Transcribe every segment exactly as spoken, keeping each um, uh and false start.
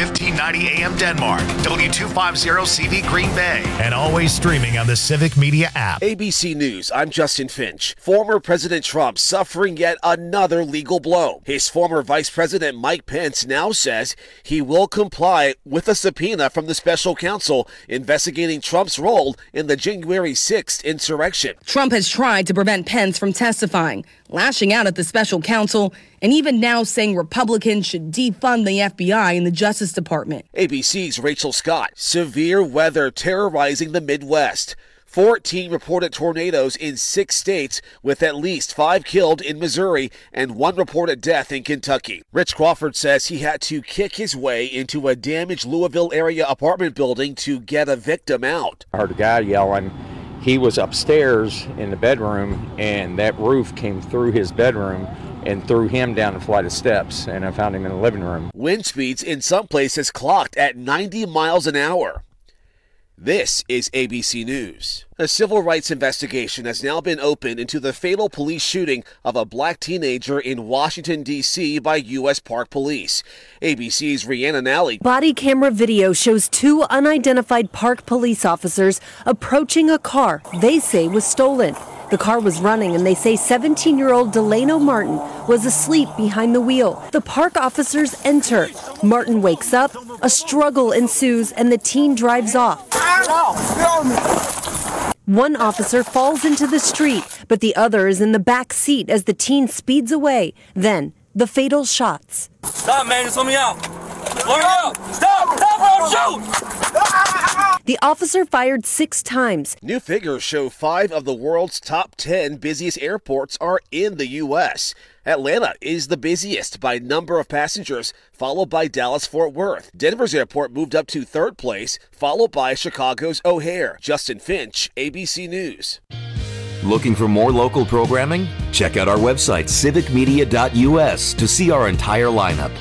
fifteen ninety A M Denmark, W two fifty C V Green Bay, and always streaming on the Civic Media app. A B C News, I'm Justin Finch. Former President Trump suffering yet another legal blow. His former Vice President Mike Pence now says he will comply with a subpoena from the special counsel investigating Trump's role in the January sixth insurrection. Trump has tried to prevent Pence from testifying, lashing out at the special counsel, and even now saying Republicans should defund the F B I and the Justice Department. A B C's Rachel Scott. Severe weather terrorizing the Midwest. fourteen reported tornadoes in six states, with at least five killed in Missouri and one reported death in Kentucky. Rich Crawford says he had to kick his way into a damaged Louisville area apartment building to get a victim out. I heard a guy yelling. He was upstairs in the bedroom, and that roof came through his bedroom and threw him down a flight of steps, and I found him in the living room. Wind speeds in some places clocked at ninety miles an hour. This is A B C News. A civil rights investigation has now been opened into the fatal police shooting of a black teenager in Washington, D C by U S Park Police. A B C's Rhiannon Alley. Body camera video shows two unidentified Park police officers approaching a car they say was stolen. The car was running, and they say seventeen-year-old Delano Martin was asleep behind the wheel. The park officers enter. Martin wakes up, a struggle ensues, and the teen drives off. One officer falls into the street, but the other is in the back seat as the teen speeds away. Then, the fatal shots. Stop, man, just let me out. Let me out. Stop, stop, or shoot. The officer fired six times. New figures show five of the world's top ten busiest airports are in the U S Atlanta is the busiest by number of passengers, followed by Dallas-Fort Worth. Denver's airport moved up to third place, followed by Chicago's O'Hare. Justin Finch, A B C News. Looking for more local programming? Check out our website, civic media dot U S, to see our entire lineup.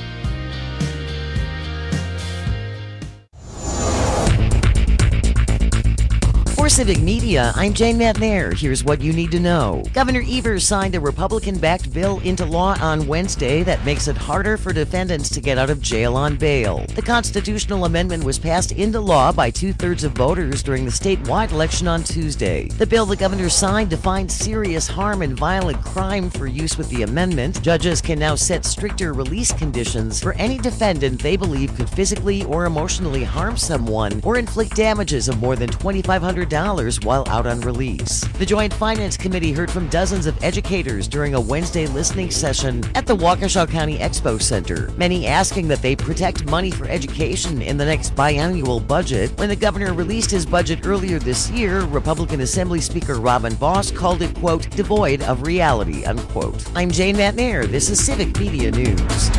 For Civic Media, I'm Jane Matnair. Here's what you need to know. Governor Evers signed a Republican-backed bill into law on Wednesday that makes it harder for defendants to get out of jail on bail. The constitutional amendment was passed into law by two-thirds of voters during the statewide election on Tuesday. The bill the governor signed defines serious harm and violent crime for use with the amendment. Judges can now set stricter release conditions for any defendant they believe could physically or emotionally harm someone or inflict damages of more than twenty-five hundred dollars while out on release. The Joint Finance Committee heard from dozens of educators during a Wednesday listening session at the Waukesha County Expo Center, many asking that they protect money for education in the next biannual budget. When the governor released his budget earlier this year, Republican Assembly Speaker Robin Vos called it, quote, devoid of reality, unquote. I'm Jane Matnair. This is Civic Media News.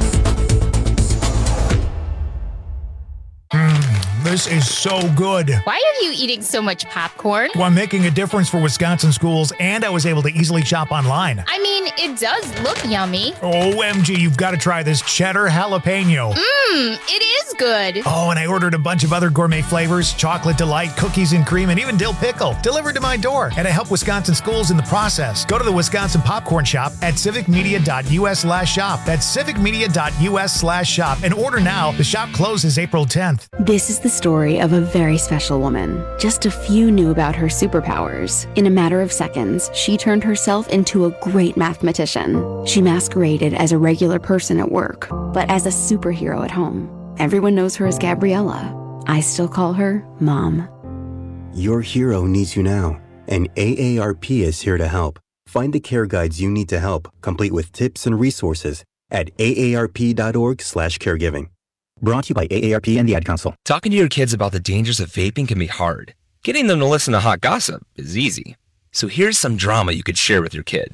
This is so good. Why are you eating so much popcorn? Well, I'm making a difference for Wisconsin schools, and I was able to easily shop online. I mean, it does look yummy. O M G, you've got to try this cheddar jalapeno. Mmm, it is good. Oh, and I ordered a bunch of other gourmet flavors, chocolate delight, cookies and cream, and even dill pickle, delivered to my door. And I help Wisconsin schools in the process. Go to the Wisconsin Popcorn Shop at civic media dot U S slash shop. That's civic media dot U S slash shop. And order now. The shop closes April tenth. This is the story of a very special woman. Just a few knew about her superpowers. In a matter of seconds, she turned herself into a great mathematician. She masqueraded as a regular person at work, but as a superhero at home. Everyone knows her as Gabriella. I still call her Mom. Your hero needs you now, and A A R P is here to help. Find the care guides you need to help, complete with tips and resources at A A R P dot org slash caregiving. Brought to you by A A R P and the Ad Council. Talking to your kids about the dangers of vaping can be hard. Getting them to listen to hot gossip is easy. So here's some drama you could share with your kid.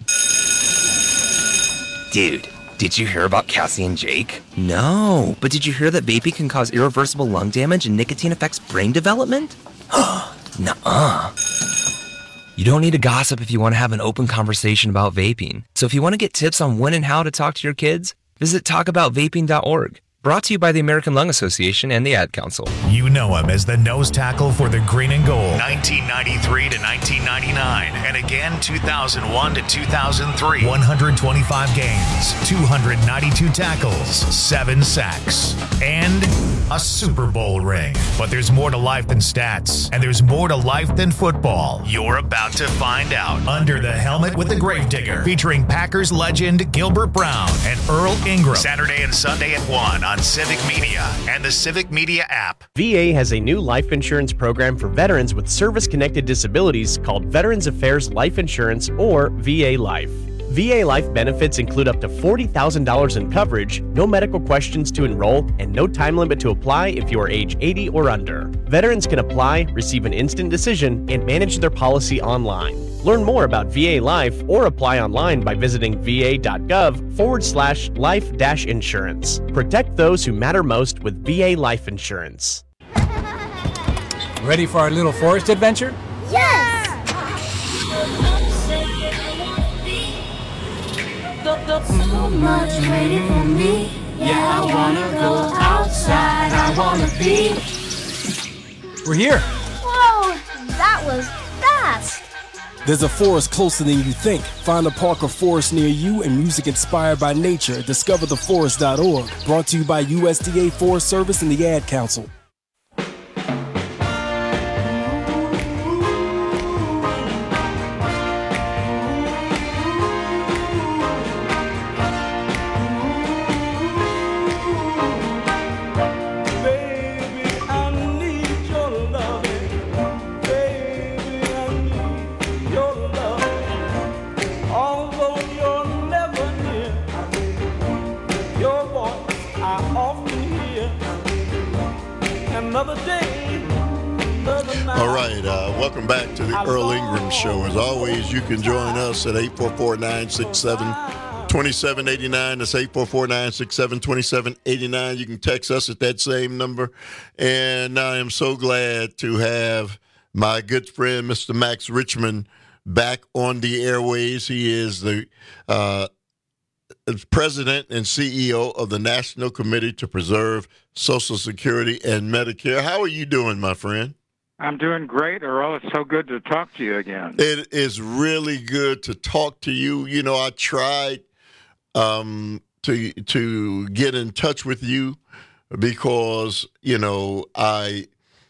Dude, did you hear about Cassie and Jake? No, but did you hear that vaping can cause irreversible lung damage and nicotine affects brain development? Nuh-uh. You don't need to gossip if you want to have an open conversation about vaping. So if you want to get tips on when and how to talk to your kids, visit talk about vaping dot org. Brought to you by the American Lung Association and the Ad Council. You know him as the nose tackle for the Green and Gold. nineteen ninety-three to nineteen ninety-nine. And again, two thousand one to two thousand three. one hundred twenty-five games, two hundred ninety-two tackles, seven sacks. And a Super Bowl ring. But there's more to life than stats, and there's more to life than football. You're about to find out. Under the Helmet with the Gravedigger, featuring Packers legend Gilbert Brown and Earl Ingram. Saturday and Sunday at one on Civic Media and the Civic Media app. V A has a new life insurance program for veterans with service-connected disabilities called Veterans Affairs Life Insurance, or V A Life. V A Life benefits include up to forty thousand dollars in coverage, no medical questions to enroll, and no time limit to apply if you are age eighty or under. Veterans can apply, receive an instant decision, and manage their policy online. Learn more about V A Life or apply online by visiting va.gov forward slash life dash insurance. Protect those who matter most with V A Life Insurance. Ready for our little forest adventure? Yes! So much waiting for me. Yeah, I wanna go outside. I wanna be. We're here. Whoa, that was fast. There's a forest closer than you think. Find a park or forest near you and music inspired by nature. Discover the forest dot org. Brought to you by U S D A Forest Service and the Ad Council. All right, uh, welcome back to the Earl Ingram Show. As always, you can join us at eight four four, nine six seven, two seven eight nine. That's eight four four, nine six seven, two seven eight nine. You can text us at that same number. And I am so glad to have my good friend, Mister Max Richmond, back on the airways. He is the uh, president and C E O of the National Committee to Preserve Social Security and Medicare. How are you doing, my friend? I'm doing great, Earl. It's so good to talk to you again. It is really good to talk to you. You know, I tried um, to to get in touch with you because, you know, I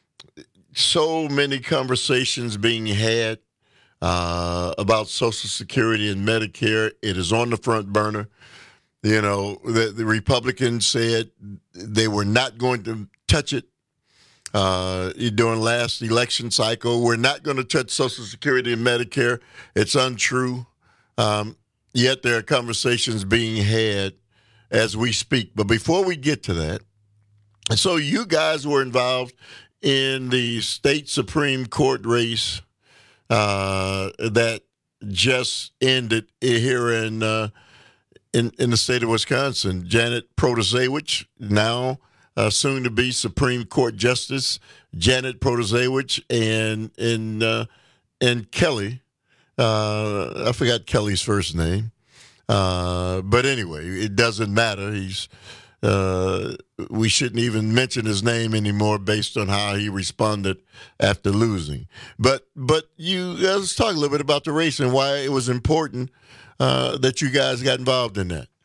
so many conversations being had uh, about Social Security and Medicare. It is on the front burner. You know, the, the Republicans said they were not going to touch it. Uh, during last election cycle, we're not going to touch Social Security and Medicare. It's untrue. Um, yet there are conversations being had as we speak. But before we get to that, so you guys were involved in the state Supreme Court race uh, that just ended here in, uh, in in the state of Wisconsin. Janet Protasiewicz, now Uh, soon to be Supreme Court Justice Janet Protasiewicz, and and uh, and Kelly. Uh, I forgot Kelly's first name, uh, but anyway, it doesn't matter. He's uh, we shouldn't even mention his name anymore based on how he responded after losing. But but you let's talk a little bit about the race and why it was important uh, that you guys got involved in that.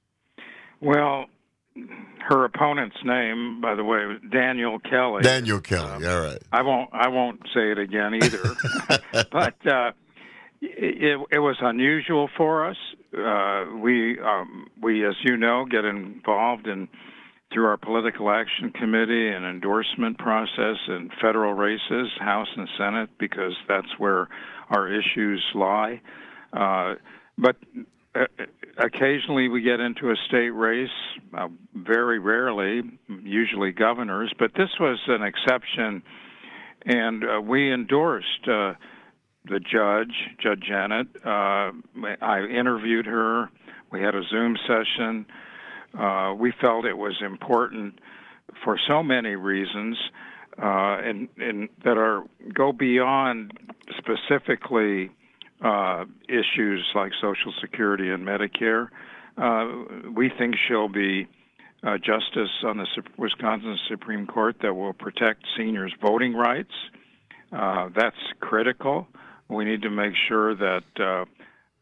Well, her opponent's name, by the way, was Daniel Kelly. Daniel Kelly, um, all right. I won't. I won't say it again either. But uh, it, it was unusual for us. Uh, we, um, we, as you know, get involved in through our political action committee and endorsement process in federal races, House and Senate, because that's where our issues lie. Uh, but uh, occasionally we get into a state race, uh, very rarely, usually governors, but this was an exception, and uh, we endorsed uh, the judge, Judge Janet. Uh, I interviewed her. We had a Zoom session. Uh, we felt it was important for so many reasons, uh, and, and that are go beyond specifically uh, issues like Social Security and Medicare. Uh, we think she'll be a justice on the Wisconsin Supreme Court that will protect seniors' voting rights. Uh, that's critical. We need to make sure that uh, the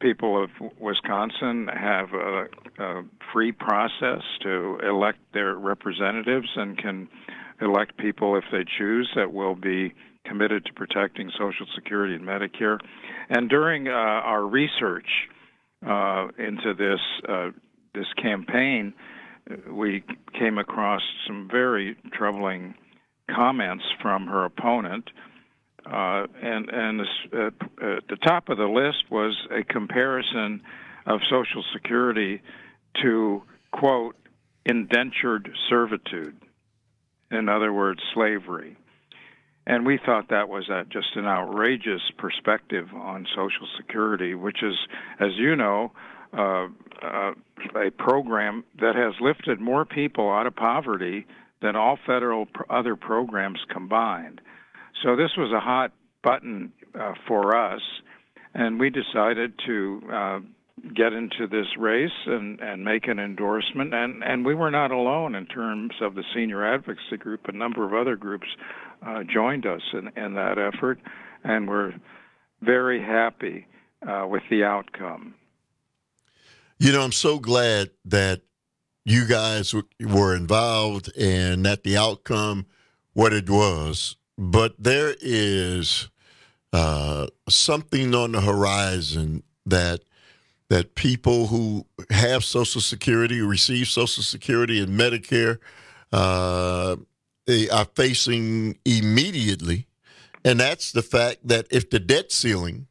people of Wisconsin have a, a free process to elect their representatives and can elect people if they choose that will be committed to protecting Social Security and Medicare. And during uh, our research uh, into this uh, this campaign, we came across some very troubling comments from her opponent. Uh, and and this, uh, at the top of the list was a comparison of Social Security to, quote, indentured servitude. In other words, slavery. And we thought that was uh, just an outrageous perspective on Social Security, which is, as you know, uh, uh, a program that has lifted more people out of poverty than all federal pr- other programs combined. So this was a hot button uh, for us, and we decided to uh, get into this race and, and make an endorsement. And, and we were not alone in terms of the senior advocacy group. A number of other groups uh, joined us in, in that effort, and we're very happy uh, with the outcome. You know, I'm so glad that you guys were involved and that the outcome, what it was. But there is uh, something on the horizon that that people who have Social Security, receive Social Security and Medicare, uh, they are facing immediately, and that's the fact that if the debt ceiling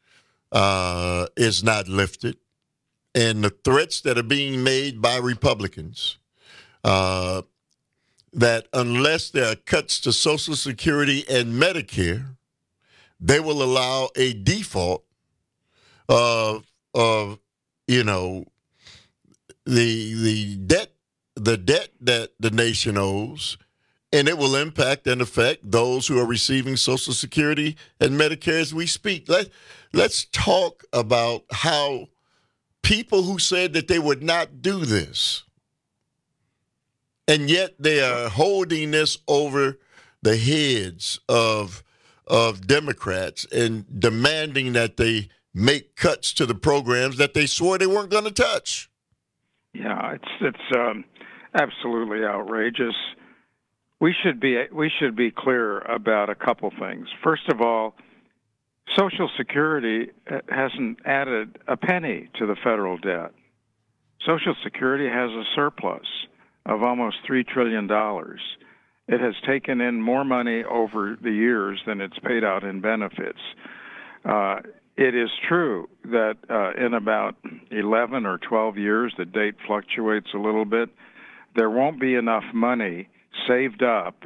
uh, is not lifted, and the threats that are being made by Republicans, uh, that unless there are cuts to Social Security and Medicare, they will allow a default of, of you know, the the debt the debt that the nation owes, and it will impact and affect those who are receiving Social Security and Medicare as we speak. Let, let's talk about how people who said that they would not do this, and yet they are holding this over the heads of of Democrats and demanding that they make cuts to the programs that they swore they weren't going to touch. Yeah, it's it's um, absolutely outrageous. We should be we should be clear about a couple things. First of all, Social Security hasn't added a penny to the federal debt. Social Security has a surplus of almost three trillion dollars. It has taken in more money over the years than it's paid out in benefits. Uh, it is true that uh, in about eleven or twelve years, the date fluctuates a little bit, there won't be enough money saved up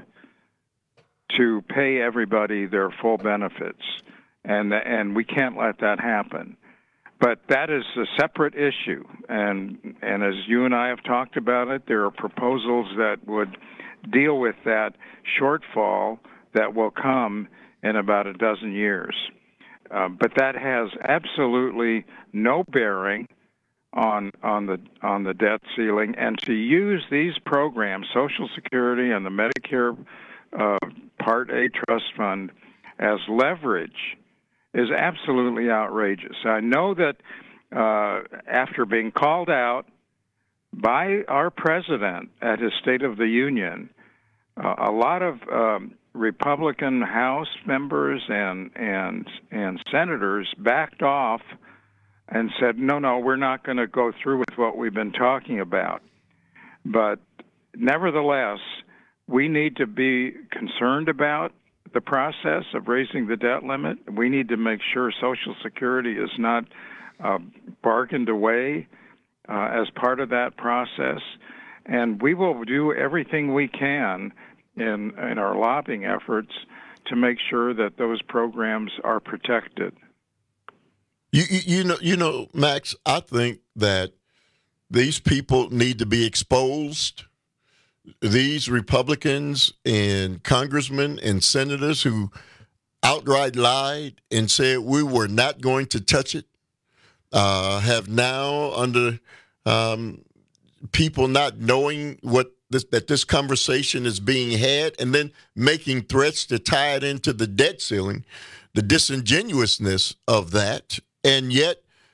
to pay everybody their full benefits, and and we can't let that happen. But that is a separate issue, and and as you and I have talked about it, there are proposals that would deal with that shortfall that will come in about a dozen years. Uh, but that has absolutely no bearing on on the on the debt ceiling. And to use these programs, Social Security and the Medicare uh, Part A trust fund, as leverage is absolutely outrageous. I know that uh, after being called out by our president at his State of the Union, uh, a lot of um, Republican House members and and and senators backed off and said, no, no, we're not going to go through with what we've been talking about. But nevertheless, we need to be concerned about the process of raising the debt limit. We need to make sure Social Security is not uh, bargained away uh, as part of that process. And we will do everything we can in, in our lobbying efforts to make sure that those programs are protected. You, you, you know, you know, Max, I think that these people need to be exposed. These Republicans and congressmen and senators who outright lied and said we were not going to touch it uh, have now, under um, people not knowing what this, that this conversation is being had, and then making threats to tie it into the debt ceiling, the disingenuousness of that, and yet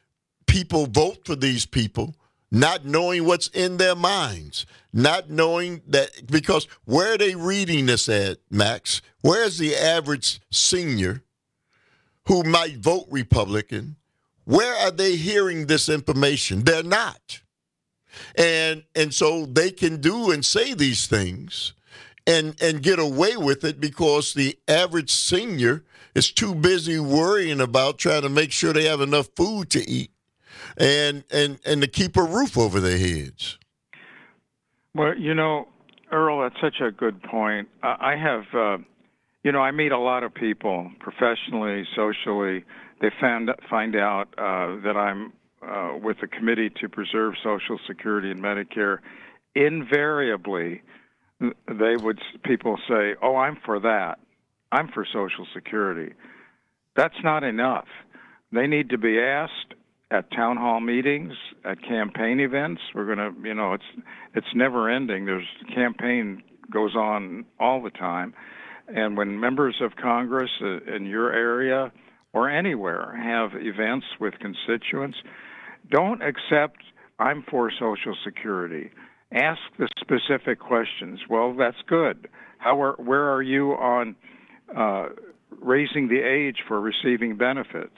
people vote for these people, not knowing what's in their minds, not knowing that, because where are they reading this at, Max? Where's the average senior who might vote Republican? Where are they hearing this information? They're not. And and so they can do and say these things and, and get away with it because the average senior is too busy worrying about trying to make sure they have enough food to eat and and, and to keep a roof over their heads. Well, you know, Earl, that's such a good point. I have, uh, you know, I meet a lot of people professionally, socially. They found, find out uh, that I'm uh, with the Committee to Preserve Social Security and Medicare. Invariably, they would people say, "Oh, I'm for that. I'm for Social Security." That's not enough. They need to be asked at town hall meetings, at campaign events. We're going to, you know, it's it's never ending. There's campaign goes on all the time. And when members of Congress in your area or anywhere have events with constituents, don't accept, "I'm for Social Security." Ask the specific questions. Well, that's good. How are, where are you on uh, raising the age for receiving benefits?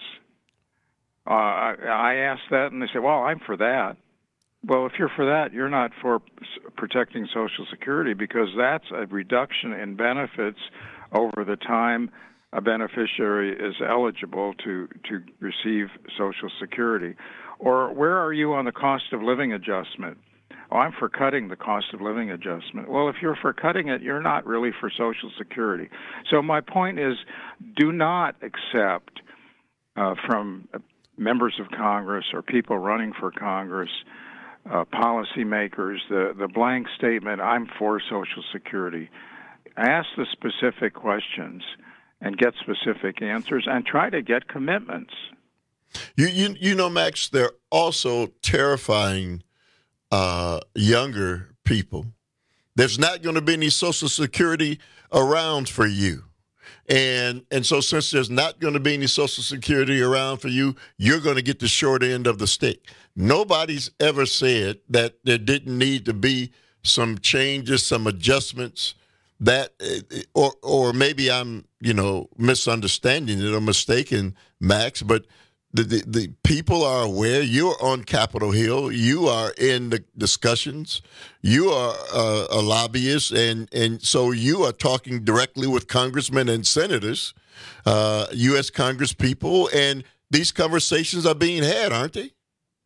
Uh, I, I asked that, and they said, "Well, I'm for that." Well, if you're for that, you're not for protecting Social Security, because that's a reduction in benefits over the time a beneficiary is eligible to, to receive Social Security. Or where are you on the cost of living adjustment? "Oh, I'm for cutting the cost of living adjustment." Well, if you're for cutting it, you're not really for Social Security. So my point is, do not accept uh, from members of Congress or people running for Congress, uh, policymakers, the, the blank statement, "I'm for Social Security." Ask the specific questions and get specific answers, and try to get commitments. You you, you know, Max, they're also terrifying uh, younger people. There's not going to be any Social Security around for you. And and so since there's not going to be any Social Security around for you, you're going to get the short end of the stick. Nobody's ever said that there didn't need to be some changes, some adjustments, that, or or maybe I'm, you know, misunderstanding it or mistaken, Max, but the, the, the people are aware. You're on Capitol Hill. You are in the discussions. You are uh, a lobbyist, and, and so you are talking directly with congressmen and senators, uh, U S Congress people, and these conversations are being had, aren't they?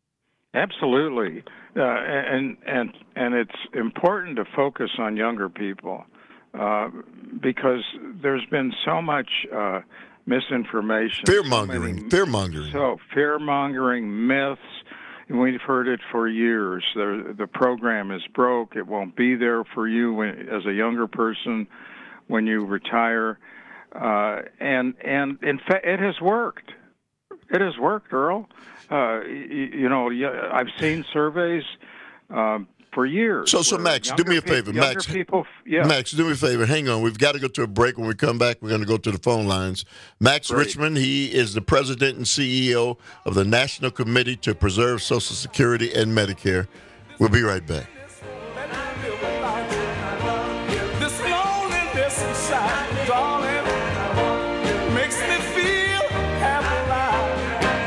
Absolutely, uh, and and and it's important to focus on younger people uh, because there's been so much Uh, misinformation, fear mongering, so fear mongering. So fear mongering, myths. And we've heard it for years. The, the program is broke. It won't be there for you when, as a younger person when you retire. Uh, and and in fact, it has worked. It has worked, Earl. Uh, you, you know, I've seen surveys. Um, For years. So, so Max, do me a favor. Pe- Max, people, yeah. Max, do me a favor. Hang on. We've got to go to a break. When we come back, we're going to go to the phone lines. Max Great. Richmond, he is the president and C E O of the National Committee to Preserve Social Security and Medicare. We'll be right back. This loneliness inside, darling, makes me feel half alive.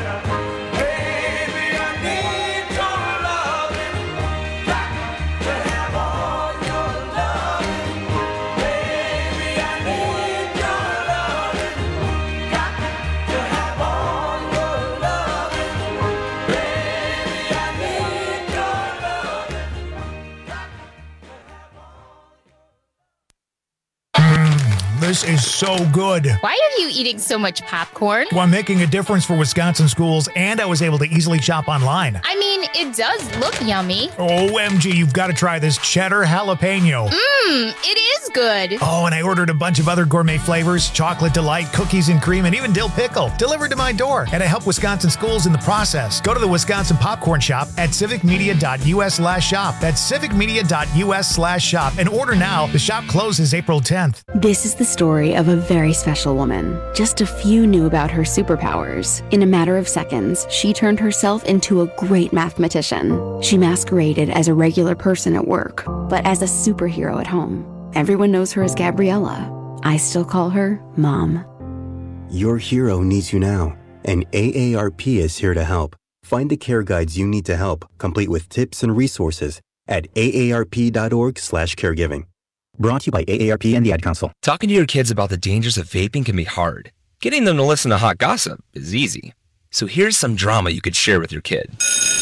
Baby, I need your loving. Got to have all your loving. Baby, I need your loving. Got to have all your loving. Baby, I need your This is so good. Why are you eating so much popcorn? Well, I'm making a difference for Wisconsin schools, and I was able to easily shop online. I mean, it does look yummy. O M G, you've got to try this cheddar jalapeno. Mmm, it is good. Oh, and I ordered a bunch of other gourmet flavors, chocolate delight, cookies and cream, and even dill pickle, delivered to my door. And I help Wisconsin schools in the process. Go to the Wisconsin Popcorn Shop at civicmedia.us slash shop. That's civicmedia.us slash shop. And order now. The shop closes April tenth. This is the story of a very special woman. Just a few knew about her superpowers. In a matter of seconds, she turned herself into a great mathematician. She masqueraded as a regular person at work, but as a superhero at home. Everyone knows her as Gabriella. I still call her Mom. Your hero needs you now, and A A R P is here to help. Find the care guides you need to help, complete with tips and resources at aarp.org slash caregiving. Brought to you by A A R P and the Ad Council. Talking to your kids about the dangers of vaping can be hard. Getting them to listen to hot gossip is easy. So here's some drama you could share with your kid.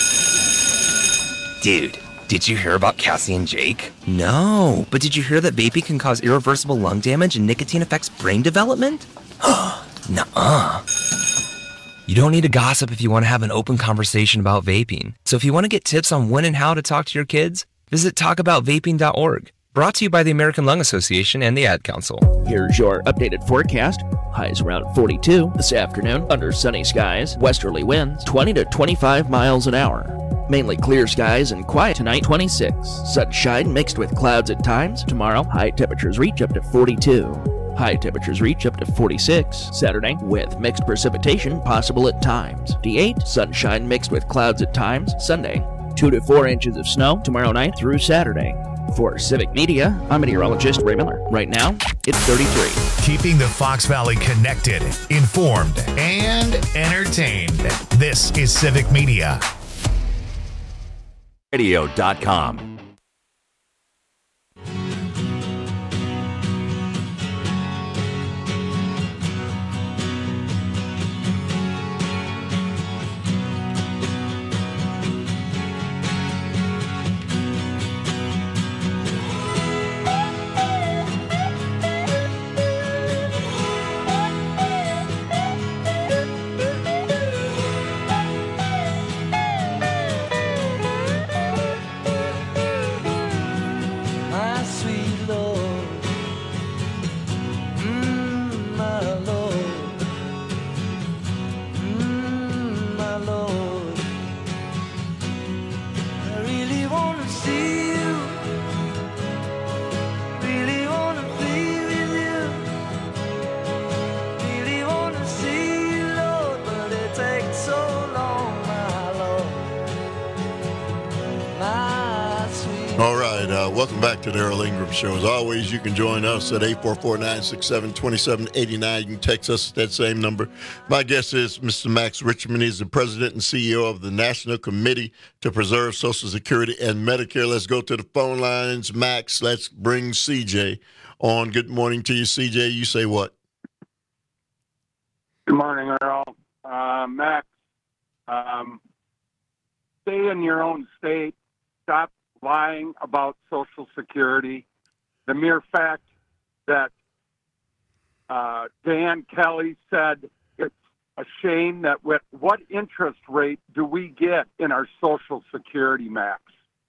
Dude, did you hear about Cassie and Jake? No, but did you hear that vaping can cause irreversible lung damage and nicotine affects brain development? Nuh-uh. You don't need to gossip if you want to have an open conversation about vaping. So if you want to get tips on when and how to talk to your kids, visit talk about vaping dot org. Brought to you by the American Lung Association and the Ad Council. Here's your updated forecast. Highs around forty-two this afternoon under sunny skies. Westerly winds twenty to twenty-five miles an hour. Mainly clear skies and quiet tonight, twenty-six. Sunshine mixed with clouds at times. Tomorrow, high temperatures reach up to forty-two. High temperatures reach up to forty-six. Saturday, with mixed precipitation possible at times. D eight, sunshine mixed with clouds at times. Sunday, two to four inches of snow tomorrow night through Saturday. For Civic Media, I'm meteorologist Ray Miller. Right now, it's thirty-three. Keeping the Fox Valley connected, informed, and entertained. This is Civic Media. radio dot com. My sweet Lord, mm, my Lord, mm, my Lord, I really want to see you, really want to be with you, really want to see you, Lord, but it takes so long, my Lord, my sweet All right, uh, welcome back to the Earl Ingram Show. As always, you can join us at eight four four, nine six seven, two seven eight nine. You can text us at that same number. My guest is Mister Max Richmond. He's the president and C E O of the National Committee to Preserve Social Security and Medicare. Let's go to the phone lines. Max, let's bring C J on. Good morning to you, C J. You say what? Good morning, Earl. Uh, Max, um, stay in your own state. Stop lying about Social Security. The mere fact that uh, Dan Kelly said it's a shame that with what interest rate do we get in our Social Security, Max?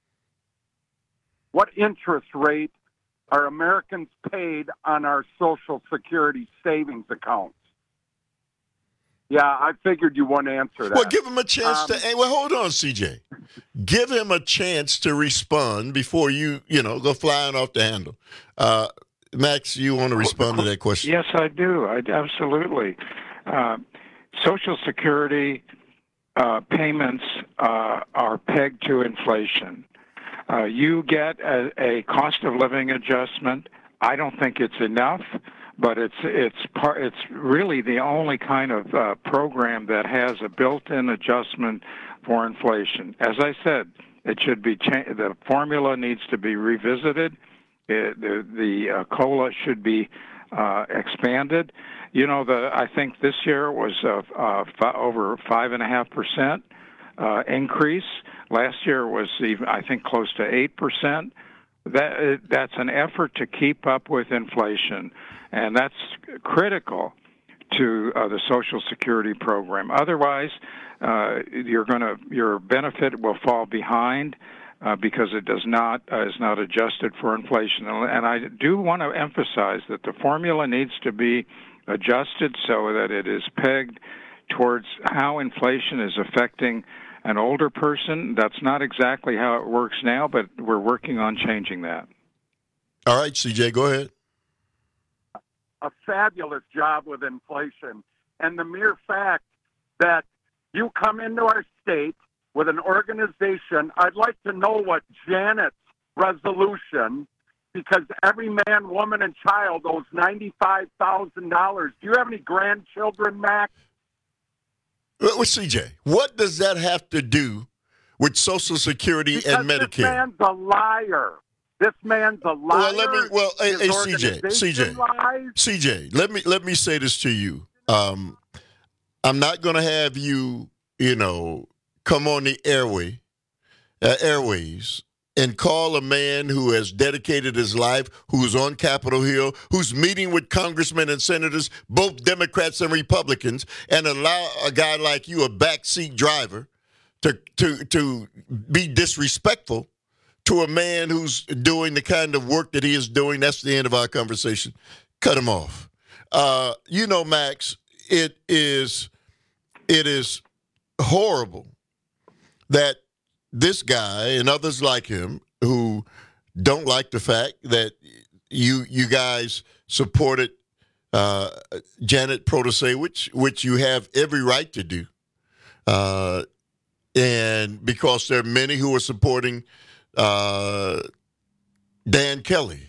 What interest rate are Americans paid on our Social Security savings accounts? Yeah, I figured you wouldn't answer that. Well, give him a chance Um, to. Hey, well, hold on, C J. Give him a chance to respond before you, you know, go flying off the handle. Uh, Max, you want to respond to that question? Yes, I do. I absolutely. Uh, Social Security uh, payments uh, are pegged to inflation. Uh, you get a, a cost of living adjustment. I don't think it's enough, but it's it's part. It's really the only kind of uh, program that has a built-in adjustment for inflation. As I said, it should be cha- the formula needs to be revisited. It, the the uh, COLA should be uh, expanded. You know, the I think this year was uh, uh, f- over five and a half percent uh, increase. Last year was even, I think, close to eight percent. That that's an effort to keep up with inflation, and that's critical to uh, the Social Security program. Otherwise, uh, you're going to your benefit will fall behind. uh, because it does not uh, is not adjusted for inflation. And I do want to emphasize that the formula needs to be adjusted so that it is pegged towards how inflation is affecting an older person. That's not exactly how it works now, but we're working on changing that. All right, C J, go ahead. A fabulous job with inflation. And the mere fact that you come into our state with an organization, I'd like to know what Janet's resolution, because every man, woman, and child owes ninety-five thousand dollars. Do you have any grandchildren, Max? Well, C J, what does that have to do with Social Security because and Medicare? This man's a liar. This man's a liar. Well, let me. Well, hey, His hey C J, C J, lies. C J. Let me let me say this to you. Um, I'm not going to have you, you know, come on the airway, uh, airways, and call a man who has dedicated his life, who's on Capitol Hill, who's meeting with congressmen and senators, both Democrats and Republicans, and allow a guy like you, a backseat driver, to to to be disrespectful to a man who's doing the kind of work that he is doing. That's the end of our conversation. Cut him off. Uh, you know, Max, it is it is horrible that this guy and others like him who don't like the fact that you you guys supported uh, Janet Protasewicz, which you have every right to do, uh, and because there are many who are supporting uh, Dan Kelly,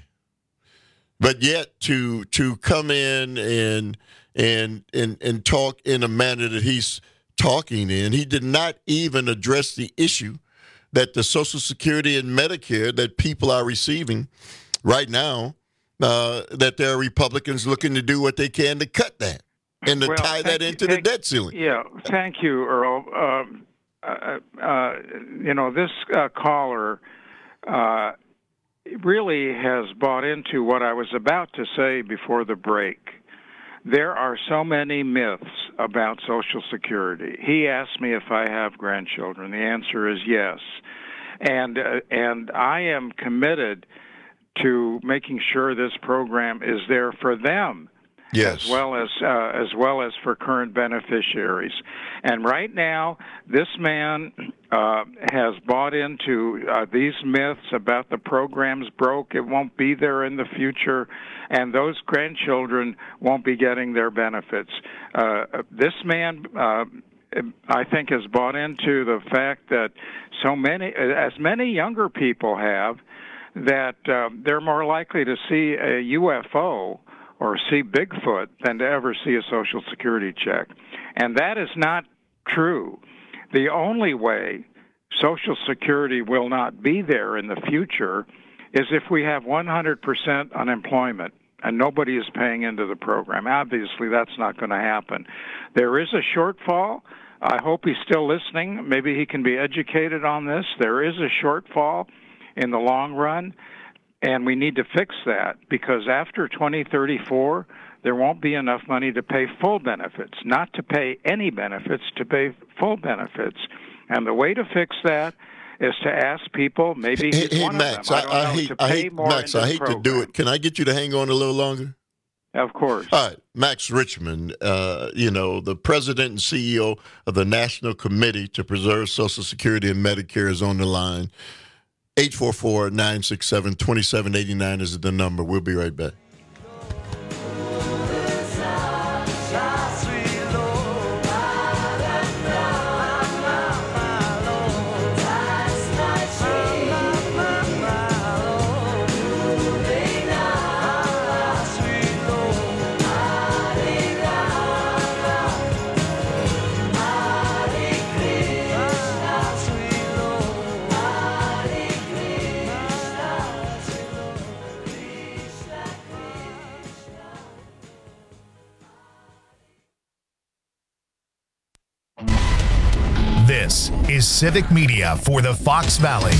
but yet to to come in and and and and talk in a manner that he's talking in, he did not even address the issue that the Social Security and Medicare that people are receiving right now, uh, that there are Republicans looking to do what they can to cut that and to well, tie that you, into thank, the debt ceiling. Yeah, thank you, Earl. Um, uh, uh, you know, this uh, caller uh, really has bought into what I was about to say before the break. There are so many myths about Social Security. He asked me if I have grandchildren. The answer is yes. And uh, and I am committed to making sure this program is there for them, yes, as well as uh, as well as for current beneficiaries. And right now, this man uh, has bought into uh, these myths about the program's broke. It won't be there in the future, and those grandchildren won't be getting their benefits. Uh, this man, uh, I think, has bought into the fact that so many, as many younger people have, that uh, they're more likely to see a U F O or see Bigfoot than to ever see a Social Security check. And that is not true. The only way Social Security will not be there in the future is if we have one hundred percent unemployment and nobody is paying into the program. Obviously, that's not going to happen. There is a shortfall. I hope he's still listening. Maybe he can be educated on this. There is a shortfall in the long run, and we need to fix that, because after twenty thirty-four, there won't be enough money to pay full benefits, not to pay any benefits, to pay full benefits. And the way to fix that is to ask people, maybe he's hey, hey, one Max, of them, I, don't I, know, I hate, to I pay hate, more Max, into I the hate program. to do it. Can I get you to hang on a little longer? Of course. All right. Max Richmond, uh, you know, the president and C E O of the National Committee to Preserve Social Security and Medicare is on the line. eight four four, nine six seven, two seven eight nine is the number. We'll be right back. This is Civic Media for the Fox Valley.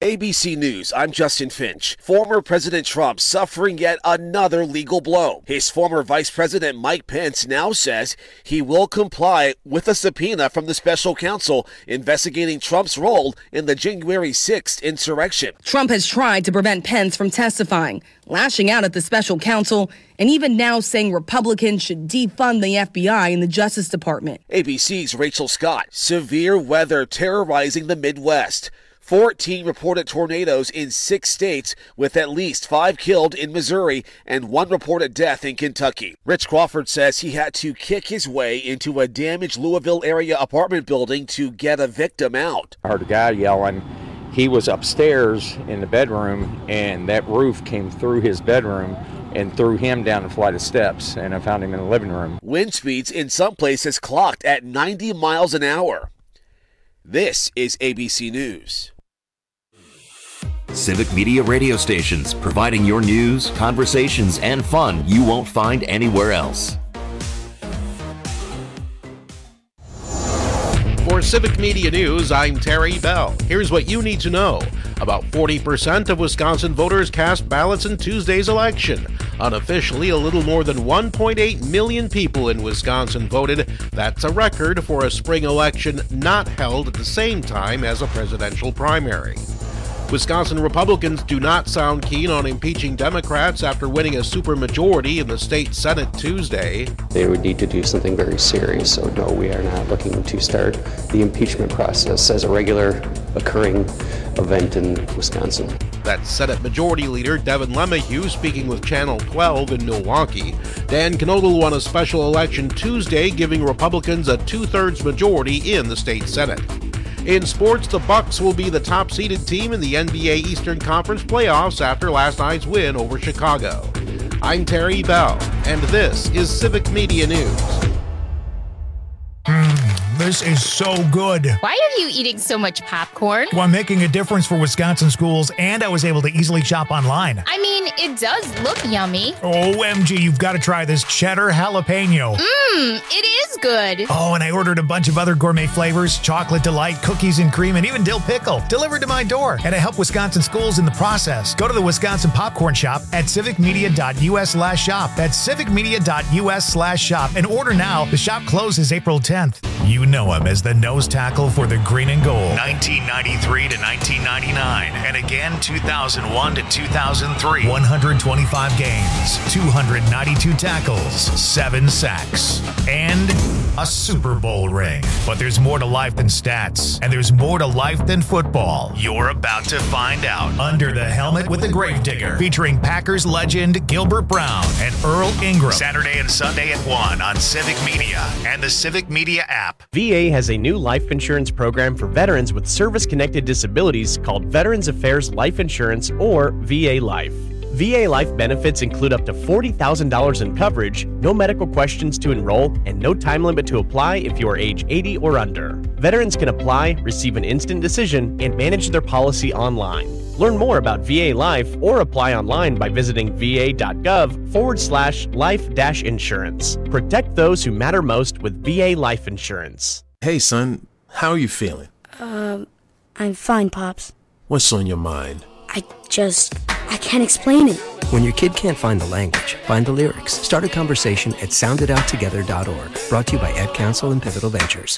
A B C News, I'm Justin Finch. Former President Trump suffering yet another legal blow. His former Vice President Mike Pence now says he will comply with a subpoena from the special counsel investigating Trump's role in the January sixth insurrection. Trump has tried to prevent Pence from testifying, lashing out at the special counsel, and even now saying Republicans should defund the F B I and the Justice Department. A B C's Rachel Scott. Severe weather terrorizing the Midwest. fourteen reported tornadoes in six states, with at least five killed in Missouri and one reported death in Kentucky. Rich Crawford says he had to kick his way into a damaged Louisville area apartment building to get a victim out. I heard a guy yelling. He was upstairs in the bedroom, and that roof came through his bedroom and threw him down a flight of steps, and I found him in the living room. Wind speeds in some places clocked at ninety miles an hour. This is A B C News. Civic Media radio stations, providing your news, conversations, and fun you won't find anywhere else. For Civic Media News, I'm Terry Bell. Here's what you need to know. About forty percent of Wisconsin voters cast ballots in Tuesday's election. Unofficially, a little more than one point eight million people in Wisconsin voted. That's a record for a spring election not held at the same time as a presidential primary. Wisconsin Republicans do not sound keen on impeaching Democrats after winning a supermajority in the state Senate Tuesday. They would need to do something very serious, so no, we are not looking to start the impeachment process as a regular occurring event in Wisconsin. That's Senate Majority Leader Devin LeMahieu speaking with Channel twelve in Milwaukee. Dan Knoedel won a special election Tuesday, giving Republicans a two-thirds majority in the state Senate. In sports, the Bucks will be the top-seeded team in the N B A Eastern Conference playoffs after last night's win over Chicago. I'm Terry Bell, and this is Civic Media News. Mm, this is so good. Why are you eating so much popcorn? Well, I'm making a difference for Wisconsin schools, and I was able to easily shop online. I mean, it does look yummy. O M G, you've got to try this cheddar jalapeno. Mmm, it is good. Oh, and I ordered a bunch of other gourmet flavors, chocolate delight, cookies and cream, and even dill pickle, delivered to my door. And I help Wisconsin schools in the process. Go to the Wisconsin Popcorn Shop at civicmedia.us slash shop. That's civicmedia.us slash shop. And order now. The shop closes April tenth. You know him as the nose tackle for the green and gold. nineteen ninety-three to nineteen ninety-nine. And again, two thousand one to two thousand three. one hundred twenty-five games, two hundred ninety-two tackles, seven sacks, and a Super Bowl ring. But there's more to life than stats, and there's more to life than football. You're about to find out. Under the Helmet with the Gravedigger, featuring Packers legend Gilbert Brown and Earl Ingram. Saturday and Sunday at one on Civic Media and the Civic Media app. V A has a new life insurance program for veterans with service-connected disabilities called Veterans Affairs Life Insurance, or V A Life. V A Life benefits include up to forty thousand dollars in coverage, no medical questions to enroll, and no time limit to apply if you are age eighty or under. Veterans can apply, receive an instant decision, and manage their policy online. Learn more about V A Life or apply online by visiting va.gov forward slash life dash insurance. Protect those who matter most with V A Life Insurance. Hey, son, how are you feeling? Um, I'm fine, Pops. What's on your mind? I just, I can't explain it. When your kid can't find the language, find the lyrics. Start a conversation at sound it out together dot org. Brought to you by Ad Council and Pivotal Ventures.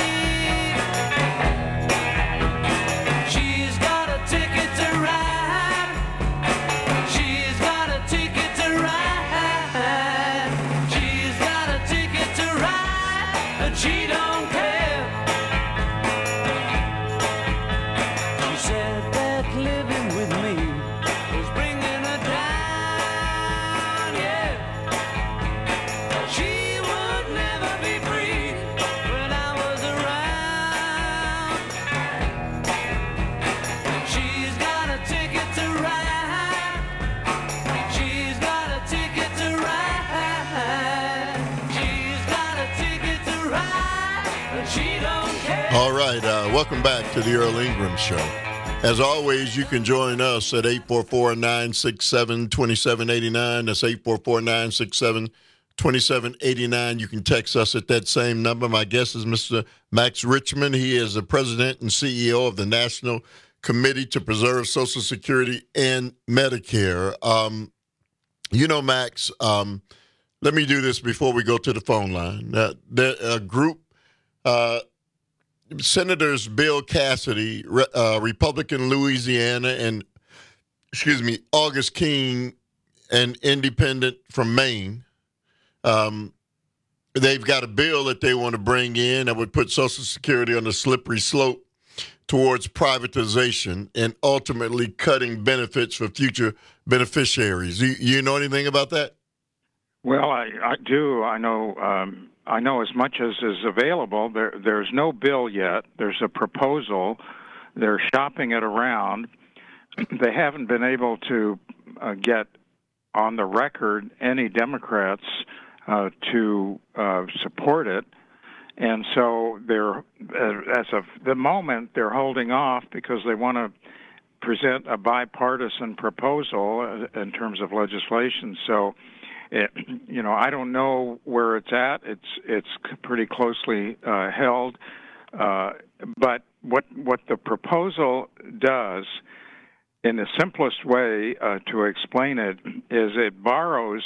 She's got a ticket to ride. right, uh, welcome back to the Earl Ingram Show. As always, you can join us at eight four four, nine six seven, two seven eight nine. That's eight four four, nine six seven, two seven eight nine. You can text us at that same number. My guest is Mister Max Richman. He is the president and C E O of the National Committee to Preserve Social Security and Medicare. Um, you know, Max, um, let me do this before we go to the phone line. Uh, there, a group, uh, Senators Bill Cassidy, uh, Republican Louisiana, and, excuse me, August King, an independent from Maine, um, they've got a bill that they want to bring in that would put Social Security on a slippery slope towards privatization and ultimately cutting benefits for future beneficiaries. You, you know anything about that? Well, I, I do. I know. Um, I know as much as is available. There, there's no bill yet. There's a proposal. They're shopping it around. They haven't been able to uh, get on the record any Democrats uh, to uh, support it, and so they're, uh, as of the moment, they're holding off because they want to present a bipartisan proposal in terms of legislation. So. It, you know, I don't know where it's at. It's it's pretty closely uh, held, uh, but what what the proposal does, in the simplest way uh, to explain it, is it borrows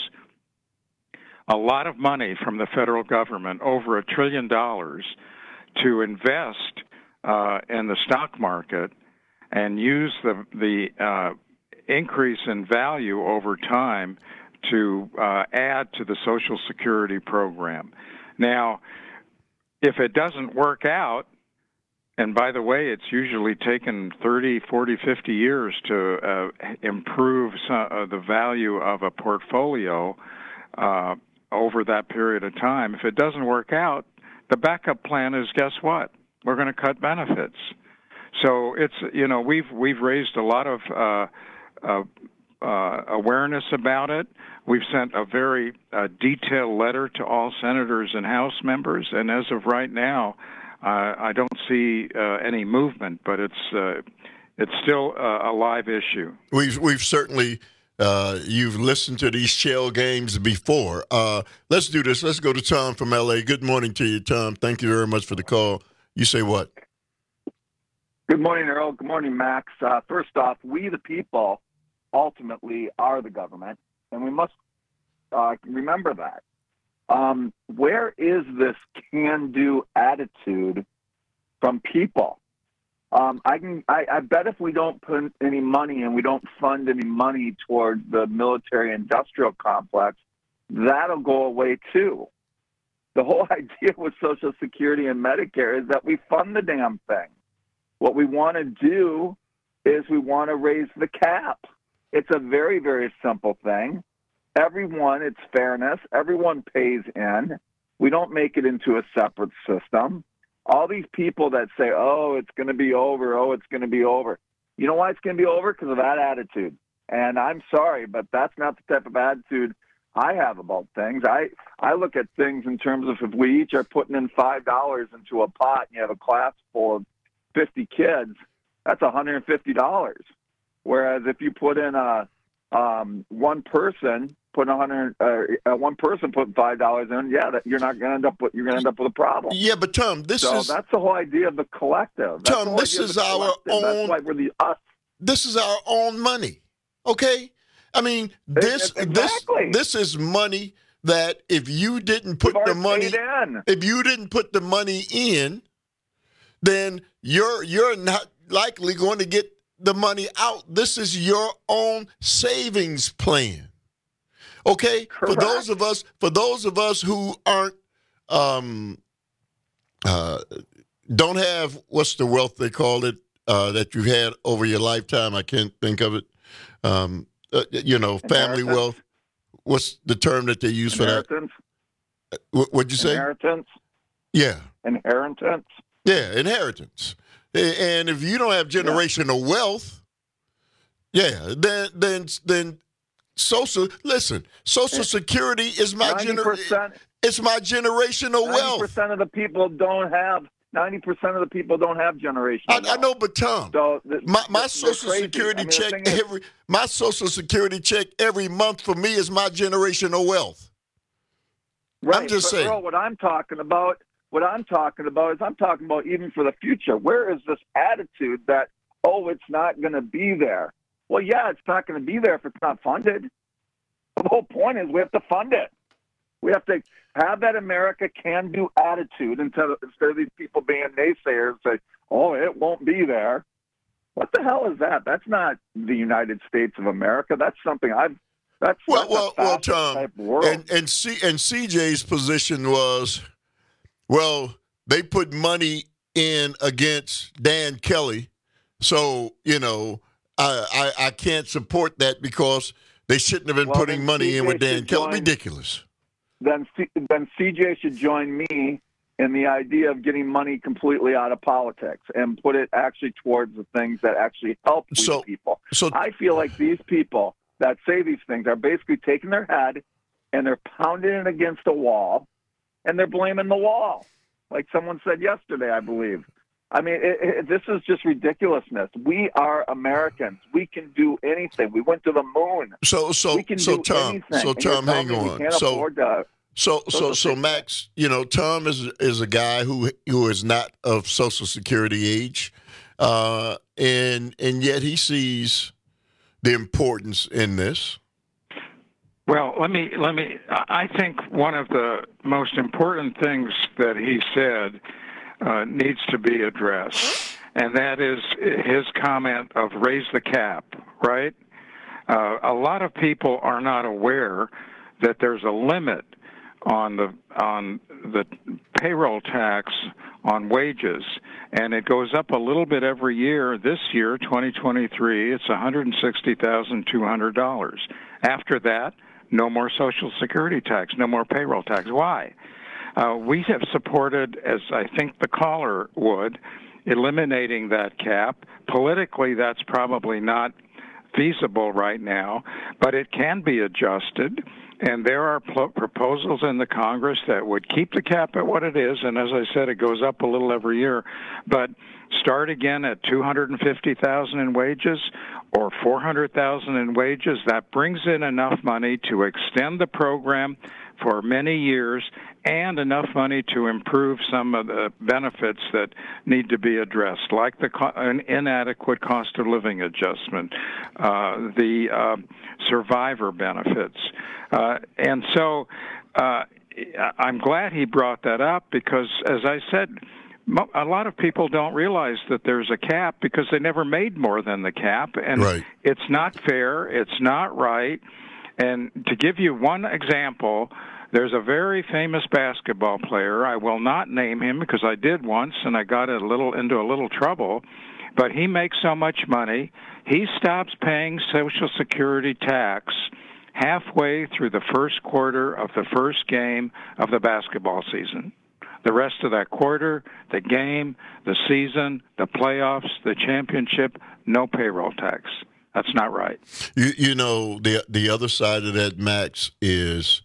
a lot of money from the federal government, over a trillion dollars, to invest uh, in the stock market, and use the the uh, increase in value over time to uh, add to the Social Security program. Now, if it doesn't work out, and by the way, it's usually taken thirty, forty, fifty years to uh, improve some, uh, the value of a portfolio uh, over that period of time. If it doesn't work out, the backup plan is, guess what? We're going to cut benefits. So it's, you know, we've we've raised a lot of uh, uh, uh, awareness about it. We've sent a very uh, detailed letter to all senators and House members, and as of right now, uh, I don't see uh, any movement. But it's uh, it's still uh, a live issue. We've we've certainly uh, you've listened to these shell games before. Uh, let's do this. Let's go to Tom from L A. Good morning to you, Tom. Thank you very much for the call. You say what? Good morning, Earl. Good morning, Max. Uh, first off, we the people ultimately are the government, and we must uh, remember that. Um, where is this can-do attitude from people? Um, I can. I, I bet if we don't put any money and we don't fund any money toward the military-industrial complex, that'll go away too. The whole idea with Social Security and Medicare is that we fund the damn thing. What we want to do is we want to raise the cap. It's a very, very simple thing. Everyone, it's fairness. Everyone pays in. We don't make it into a separate system. All these people that say, oh, it's going to be over, oh, it's going to be over. You know why it's going to be over? Because of that attitude. And I'm sorry, but that's not the type of attitude I have about things. I, I look at things in terms of if we each are putting in five dollars into a pot and you have a class full of fifty kids, that's one hundred fifty dollars. Whereas if you put in a um, one person putting one hundred, uh, one person putting five dollars in, yeah, that you're not going to end up with you're going to end up with a problem. Yeah, but Tom, this so is that's the whole idea of the collective. That's Tom, this is our own. That's why we're the us. This is our own money. Okay, I mean this exactly. this this is money that if you didn't put the money in. if you didn't put the money in, then you're you're not likely going to get the money out. This is your own savings plan. Okay? Correct. For those of us for those of us who aren't um uh don't have what's the wealth they call it uh that you've had over your lifetime, I can't think of it. Um uh, you know, family wealth. What's the term that they use for that? What, what'd you say? Inheritance. Yeah. Inheritance. Yeah, inheritance. And if you don't have generational yeah. wealth, yeah, then then then social. Listen, Social Security is my gener- It's my generational wealth. ninety percent of the people don't have ninety percent of the people don't have generational I, wealth. I know, but Tom, So the, my my they're social crazy. security I mean, the check thing is- every my social security check every month for me is my generational wealth. Right, I'm just but saying. Earl, what I'm talking about, what I'm talking about is I'm talking about even for the future. Where is this attitude that, oh, it's not going to be there? Well, yeah, it's not going to be there if it's not funded. The whole point is we have to fund it. We have to have that America can do attitude instead of, instead of these people being naysayers say, oh, it won't be there. What the hell is that? That's not the United States of America. That's something I've That's Well, that's well, a well, fascist Tom, type world. and and C and C J's position was, well, they put money in against Dan Kelly, so you know I I, I can't support that because they shouldn't have been Well, putting then money in C J with Dan should Kelly. join- Ridiculous. then C, then C J should join me in the idea of getting money completely out of politics and put it actually towards the things that actually help we So- the people. so- I feel like these people that say these things are basically taking their head and they're pounding it against a wall, and they're blaming the wall, like someone said yesterday, I believe. I mean, it, it, this is just ridiculousness. We are Americans. We can do anything. We went to the moon. So so we can so do Tom anything. so And you're Tom, telling hang me we on. can't So afford to. so so Social so Max, you know, Tom is is a guy who who is not of Social Security age, uh, and and yet he sees the importance in this. Well, let me let me. I think one of the most important things that he said uh, needs to be addressed, and that is his comment of raise the cap. Right? Uh, a lot of people are not aware that there's a limit on the on the payroll tax on wages, and it goes up a little bit every year. This year, twenty twenty-three, it's one hundred sixty thousand two hundred dollars. After that, no more Social Security tax, no more payroll tax. Why? Uh, we have supported, as I think the caller would, eliminating that cap. Politically, that's probably not feasible right now, but it can be adjusted. And there are pl- proposals in the Congress that would keep the cap at what it is. And as I said, it goes up a little every year. But start again at two hundred fifty thousand dollars in wages or four hundred thousand dollars in wages. That brings in enough money to extend the program for many years and enough money to improve some of the benefits that need to be addressed, like the co- an inadequate cost of living adjustment, uh, the uh, survivor benefits. Uh, and so uh, I'm glad he brought that up because, as I said, mo- a lot of people don't realize that there's a cap because they never made more than the cap, and Right. it's not fair, it's not right. And to give you one example, there's a very famous basketball player. I will not name him because I did once and I got a little into a little trouble, but he makes so much money, he stops paying Social Security tax halfway through the first quarter of the first game of the basketball season. The rest of that quarter, the game, the season, the playoffs, the championship, no payroll tax. That's not right. You you know the the other side of that, Max, is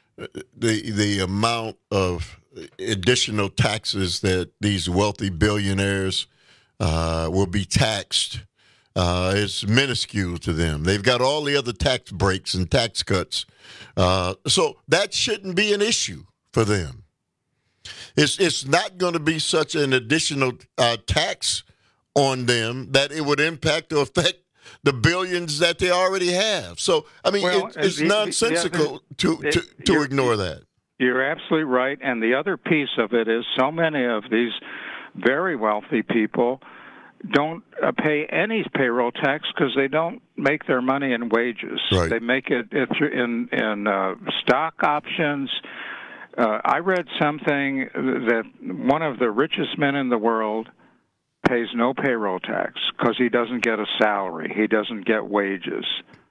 the the amount of additional taxes that these wealthy billionaires uh, will be taxed. Uh, it's minuscule to them. They've got all the other tax breaks and tax cuts, uh, so that shouldn't be an issue for them. It's it's not going to be such an additional uh, tax on them that it would impact or affect the billions that they already have. So, I mean, Well, it, it's the- the- nonsensical the to, other- to, it- to you're- ignore that. You're absolutely right. And the other piece of it is so many of these very wealthy people don't uh, pay any payroll tax because they don't make their money in wages. Right. They make it, it through- in, in uh, stock options. Uh, I read something that one of the richest men in the world pays no payroll tax because he doesn't get a salary. He doesn't get wages.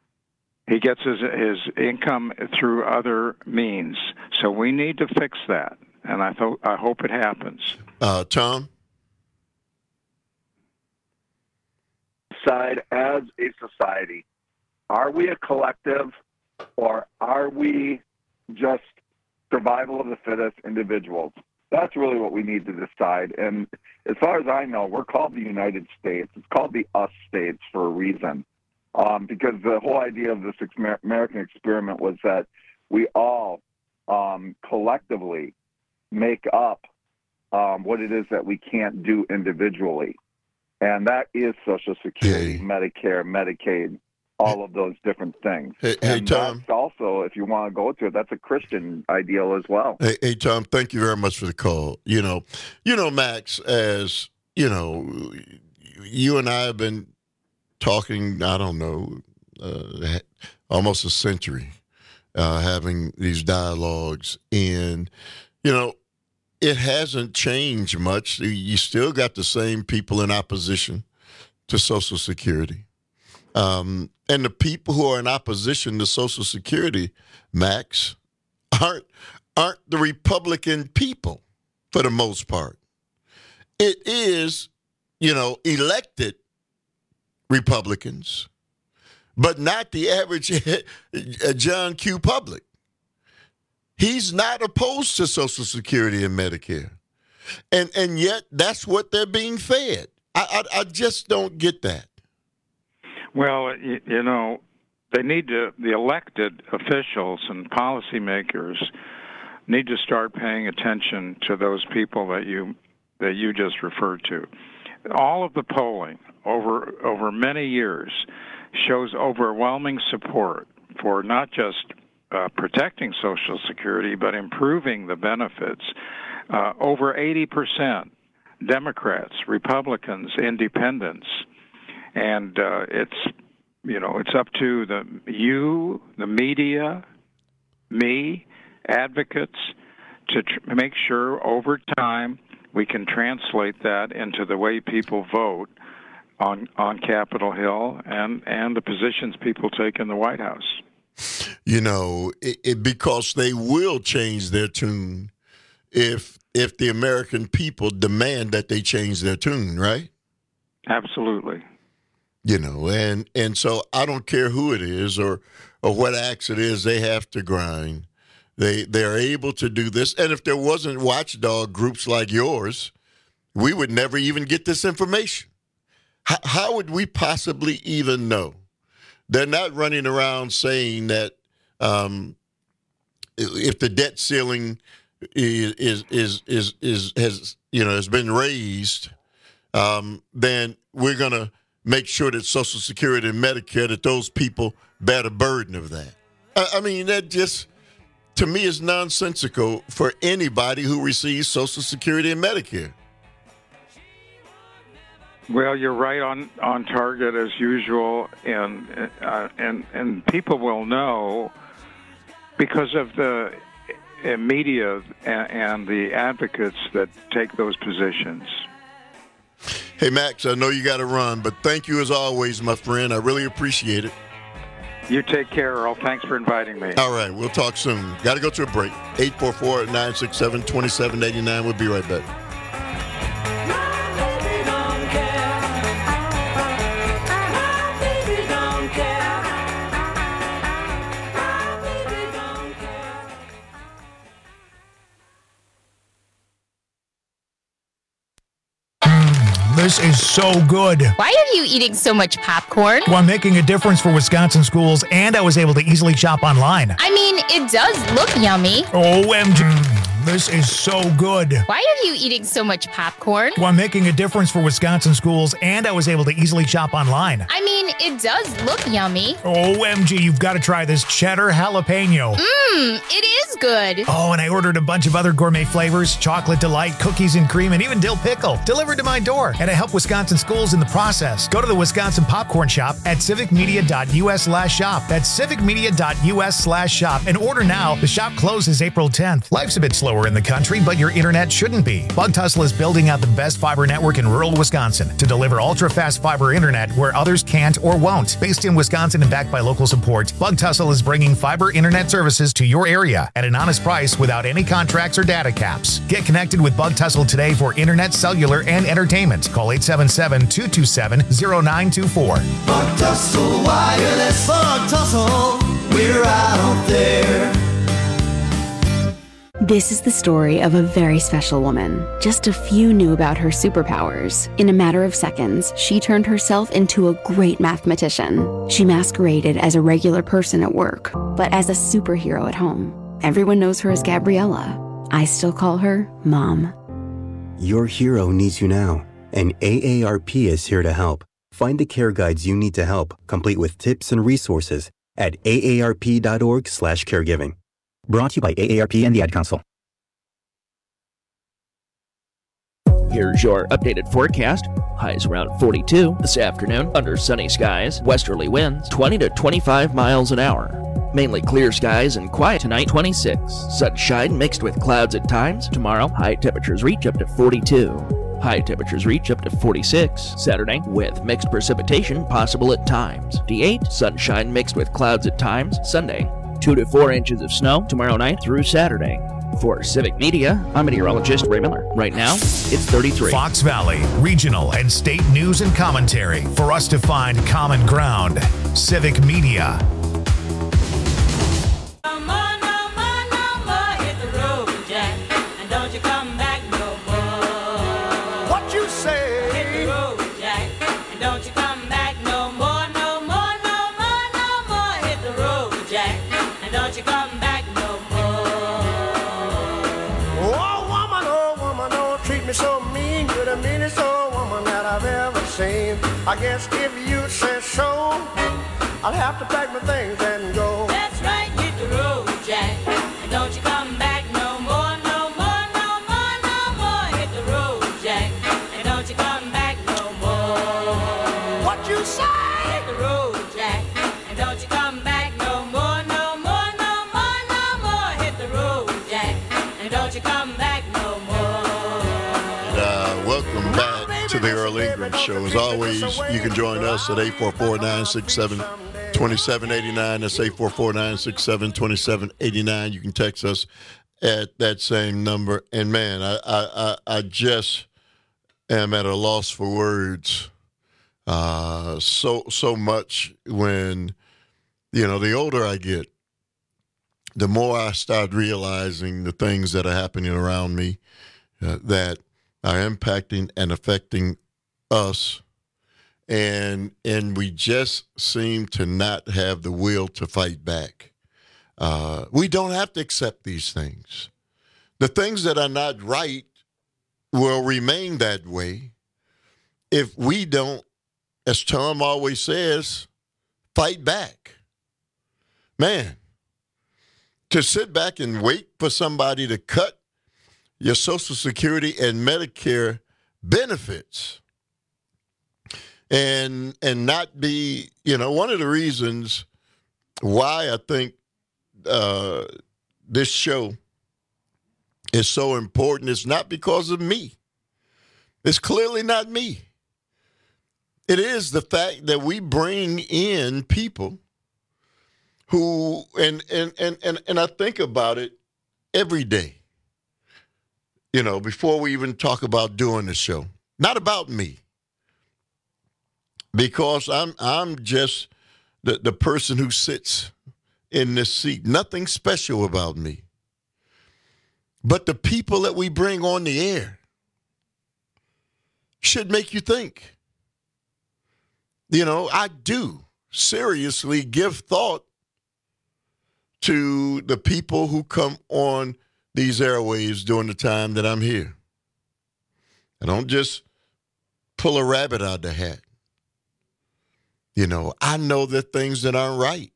He gets his his income through other means. So we need to fix that, and I th- I hope it happens. Uh, Tom? Side as a society, are we a collective or are we just survival of the fittest individuals? That's really what we need to decide. And as far as I know, we're called the United States. It's called the us states for a reason. Um, because the whole idea of this ex- American experiment was that we all um, collectively make up um, what it is that we can't do individually. And that is Social Security, hey. Medicare, Medicaid, all of those different things. Hey, hey and Tom. That's also, if you want to go to it, that's a Christian ideal as well. Hey, hey, Tom, thank you very much for the call. You know, you know, Max, as, you know, you and I have been talking, I don't know, uh, almost a century, uh, having these dialogues. And, you know, it hasn't changed much. You still got the same people in opposition to Social Security. Um, and the people who are in opposition to Social Security, Max, aren't aren't the Republican people for the most part. It is, you know, elected Republicans, but not the average John Q. Public. He's not opposed to Social Security and Medicare. And and yet that's what they're being fed. I I, I just don't get that. Well, you, you know, they need to, the elected officials and policymakers need to start paying attention to those people that you that you just referred to. All of the polling over over many years shows overwhelming support for not just uh, protecting Social Security, but improving the benefits. Uh, over eighty percent Democrats, Republicans, Independents. And uh, it's, you know, it's up to the you, the media, me, advocates, to tr- make sure over time we can translate that into the way people vote on on Capitol Hill and, and the positions people take in the White House. You know, it, it, because they will change their tune if if the American people demand that they change their tune, right? Absolutely. You know, and, and so I don't care who it is or or what acts it is, they have to grind. They they're able to do this. And if there wasn't watchdog groups like yours, we would never even get this information. How, how would we possibly even know? They're not running around saying that um, if the debt ceiling is is is is, is has you know has been raised, um, then we're gonna make sure that Social Security and Medicare, that those people bear the burden of that. I, I mean, that just, to me, is nonsensical for anybody who receives Social Security and Medicare. Well, you're right on, on target as usual, and uh, and and people will know because of the uh, media and, and the advocates that take those positions. Hey, Max, I know you got to run, but thank you as always, my friend. I really appreciate it. You take care, Earl. Thanks for inviting me. All right, we'll talk soon. Got to go to a break. eight four four, nine six seven, two seven eight nine. We'll be right back. This is so good. Why are you eating so much popcorn? Well, I'm making a difference for Wisconsin schools, and I was able to easily shop online. I mean, it does look yummy. O M G. This is so good. Why are you eating so much popcorn? Well, I'm making a difference for Wisconsin schools, and I was able to easily shop online. I mean, it does look yummy. O M G, you've got to try this cheddar jalapeno. Mmm, it is good. Oh, and I ordered a bunch of other gourmet flavors, chocolate delight, cookies and cream, and even dill pickle, delivered to my door. And I help Wisconsin schools in the process. Go to the Wisconsin Popcorn Shop at civicmedia.us slash shop. That's civicmedia.us slash shop. And order now. The shop closes April tenth. Life's a bit slower in the country, but your internet shouldn't be. Bug Tussle is building out the best fiber network in rural Wisconsin to deliver ultra-fast fiber internet where others can't or won't. Based in Wisconsin and backed by local support, Bug Tussle is bringing fiber internet services to your area at an honest price without any contracts or data caps. Get connected with Bug Tussle today for internet, cellular, and entertainment. Call eight seven seven, two two seven, zero nine two four. Bug Tussle Wireless. Bug Tussle, we're out there. This is the story of a very special woman. Just a few knew about her superpowers. In a matter of seconds, she turned herself into a great mathematician. She masqueraded as a regular person at work, but as a superhero at home. Everyone knows her as Gabriella. I still call her Mom. Your hero needs you now, and A A R P is here to help. Find the care guides you need to help, complete with tips and resources at A A R P dot org slash caregiving. Brought to you by A A R P and the Ad Council. Here's your updated forecast. Highs around forty-two this afternoon under sunny skies. Westerly winds twenty to twenty-five miles an hour. Mainly clear skies and quiet tonight, twenty-six. Sunshine mixed with clouds at times. Tomorrow, high temperatures reach up to forty-two. High temperatures reach up to forty-six. Saturday, with mixed precipitation possible at times. D eight, sunshine mixed with clouds at times. Sunday, two to four inches of snow tomorrow night through Saturday. For Civic Media, I'm meteorologist Ray Miller. Right now, it's thirty-three. Fox Valley, regional and state news and commentary for us to find common ground. Civic Media. What you say? Hit the road, Jack, and don't you come back no more, no more, no more, no more. Hit the road, Jack, and don't you come back no more. Oh, woman, oh, woman, don't treat me so mean. You're the meanest old woman that I've ever seen. I guess if you say so, I'll have to pack my things and go. That's right, hit the road, Jack, and don't you come back no more, no more, no more, no more. Hit the road, Jack, and don't you come back no more. What you say? Hit the road, Jack, and don't you come back no more, no more, no more, no more. Hit the road, Jack, and don't you come back no more. Uh, welcome back to the Earl Ingram Show. As always, you can join us at eight four four, nine six seven, two seven eight nine. That's eight four four, nine six seven, two seven eight nine. You can text us at that same number. And, man, I, I, I, I just am at a loss for words. Uh, so, so much when, you know, the older I get, the more I start realizing the things that are happening around me uh, that are impacting and affecting us, and and we just seem to not have the will to fight back. Uh, we don't have to accept these things. The things that are not right will remain that way if we don't, as Tom always says, fight back. Man, to sit back and wait for somebody to cut your Social Security and Medicare benefits and and not be, you know, one of the reasons why I think uh, this show is so important is not because of me. It's clearly not me. It is the fact that we bring in people who, and and and and, and I think about it every day. You know, before we even talk about doing the show, not about me, because I'm I'm just the, the person who sits in this seat. Nothing special about me. But the people that we bring on the air should make you think. You know, I do seriously give thought to the people who come on these airwaves during the time that I'm here. I don't just pull a rabbit out of the hat. You know, I know that things that aren't right.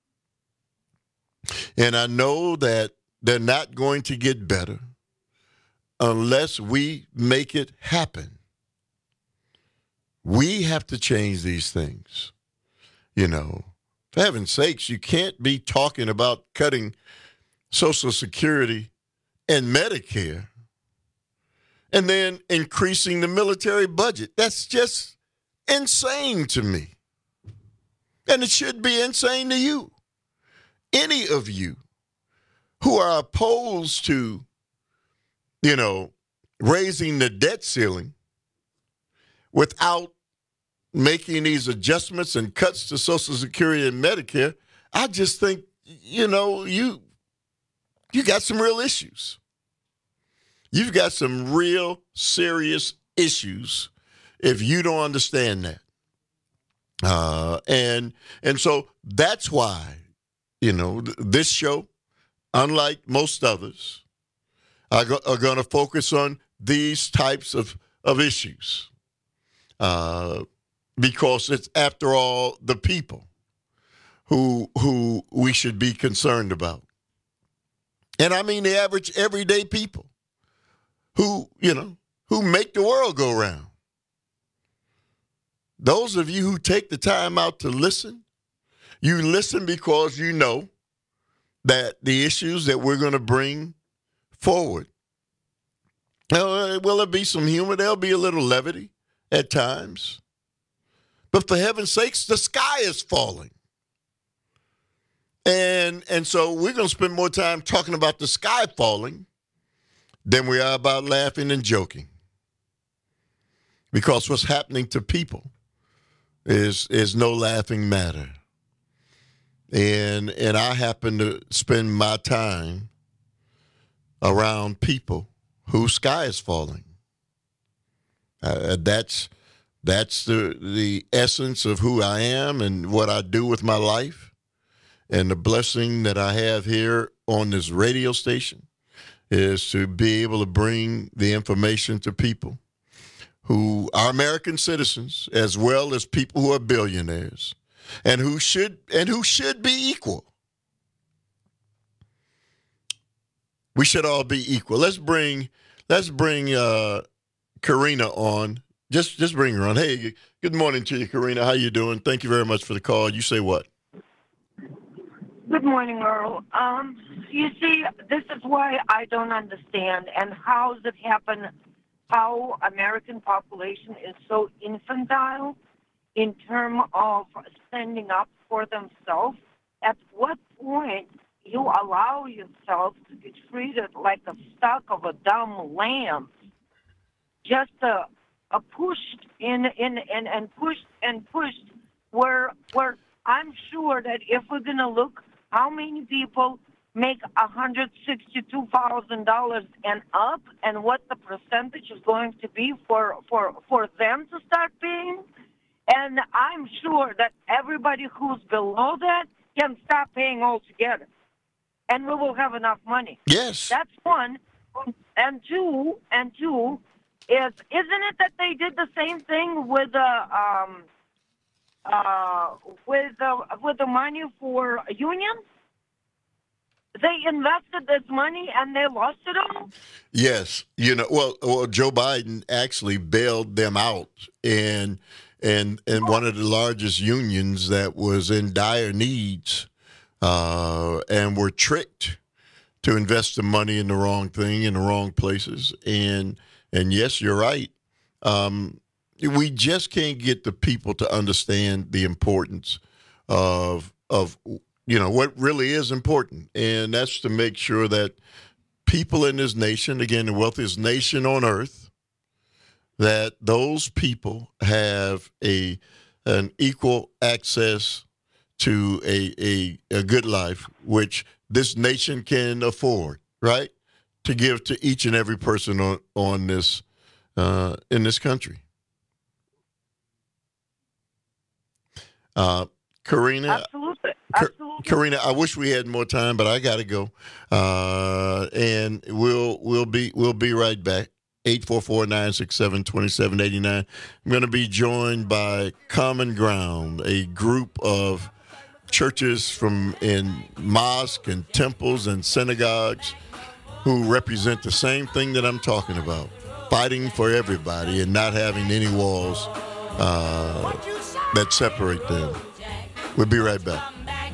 And I know that they're not going to get better unless we make it happen. We have to change these things. You know, for heaven's sakes, you can't be talking about cutting Social Security and Medicare and then increasing the military budget. That's just insane to me. And it should be insane to you. Any of you who are opposed to, you know, raising the debt ceiling without making these adjustments and cuts to Social Security and Medicare, I just think, you know, you you got some real issues. You've got some real serious issues if you don't understand that. Uh, and and so that's why, you know, th- this show, unlike most others, are, go- are going to focus on these types of, of issues. Uh, because it's, after all, the people who who we should be concerned about. And I mean the average everyday people who, you know, who make the world go round. Those of you who take the time out to listen, you listen because you know that the issues that we're going to bring forward, uh, will there be some humor? There'll be a little levity at times. But for heaven's sakes, the sky is falling. And and so we're going to spend more time talking about the sky falling than we are about laughing and joking. Because what's happening to people is is no laughing matter. And and I happen to spend my time around people whose sky is falling. Uh, that's that's the the essence of who I am and what I do with my life. And the blessing that I have here on this radio station is to be able to bring the information to people who are American citizens, as well as people who are billionaires, and who should and who should be equal. We should all be equal. Let's bring let's bring uh, Karina on. Just just bring her on. Hey, good morning to you, Karina. How you doing? Thank you very much for the call. You say what? Good morning, Earl. Um, you see, this is why I don't understand, and how does it happen, how American population is so infantile in terms of standing up for themselves. At what point you allow yourself to be treated like a stock of a dumb lamb, just uh, uh, pushed in, in, in, and pushed and pushed, where, where I'm sure that if we're going to look how many people make one hundred sixty-two thousand dollars and up, and what the percentage is going to be for, for, for them to start paying. And I'm sure that everybody who's below that can stop paying altogether. And we will have enough money. Yes. That's one. And two, and two is, isn't it that they did the same thing with the, um, Uh, with the with the money for unions? They invested this money and they lost it all. Yes, you know. Well, well, Joe Biden actually bailed them out, and and and one of the largest unions that was in dire needs, uh, and were tricked to invest the money in the wrong thing in the wrong places. And and yes, you're right. Um, We just can't get the people to understand the importance of of you know what really is important, and that's to make sure that people in this nation, again, the wealthiest nation on earth, that those people have a an equal access to a a, a good life, which this nation can afford, right, to give to each and every person on on this uh, in this country. Uh, Karina, absolutely, absolutely. Karina, I wish we had more time, but I got to go, uh, and we'll we'll be we'll be right back. eight four four, nine six seven, two seven eight nine. I'm going to be joined by Common Ground, a group of churches from in mosques and temples and synagogues who represent the same thing that I'm talking about: fighting for everybody and not having any walls Uh, that separate them. We'll be right back.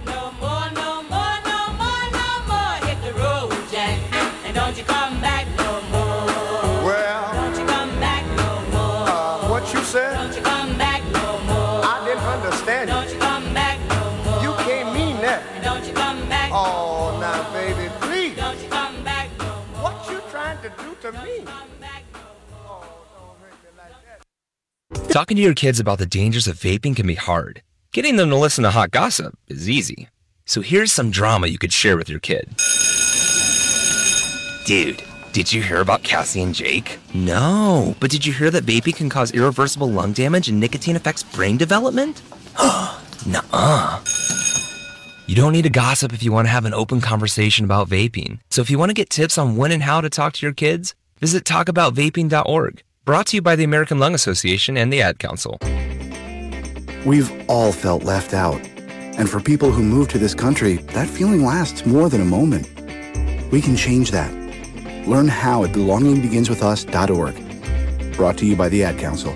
Don't you come back no more. Well, don't you come back no more. Uh, what you said? Don't you come back no more. I didn't understand don't it. You come back no more. You can't mean that. Don't you come back Oh, no now, more. baby, please. Don't you come back no more. What you trying to do to me? Talking to your kids about the dangers of vaping can be hard. Getting them to listen to hot gossip is easy. So here's some drama you could share with your kid. Dude, Did you hear about Cassie and Jake? No, but did you hear that vaping can cause irreversible lung damage and nicotine affects brain development? Nuh-uh. You don't need to gossip if you want to have an open conversation about vaping. So if you want to get tips on when and how to talk to your kids, visit talk about vaping dot org. Brought to you by the American Lung Association and the Ad Council. We've all felt left out. And for people who move to this country, that feeling lasts more than a moment. We can change that. Learn how at belonging begins with us dot org. Brought to you by the Ad Council.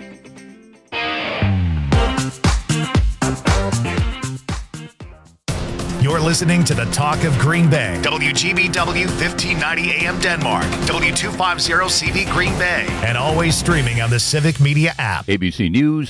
You're listening to the Talk of Green Bay. W G B W fifteen ninety A M Denmark. W two fifty C V Green Bay. And always streaming on the Civic Media app. A B C News.